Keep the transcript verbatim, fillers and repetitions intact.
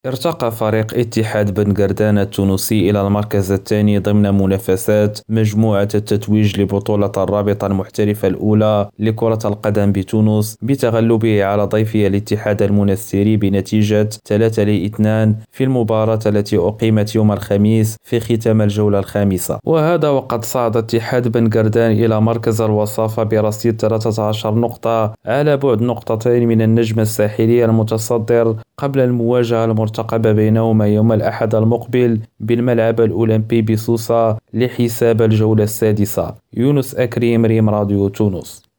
ارتقى فريق اتحاد بن قردان التونسي إلى المركز الثاني ضمن منافسات مجموعة التتويج لبطولة الرابطة المحترفة الأولى لكرة القدم بتونس بتغلبه على ضيفه الاتحاد المنستيري بنتيجة ثلاثة لاثنين في المباراة التي أقيمت يوم الخميس في ختام الجولة الخامسة. وهذا وقد صعد اتحاد بن قردان إلى مركز الوصافة برصيد ثلاثة عشر نقطة على بعد نقطتين من النجم الساحلي المتصدر قبل المواجهة المرتقبة بينهما يوم الأحد المقبل بالملعب الأولمبي بسوسة لحساب الجولة السادسة. يونس أكريم، ريم راديو تونس.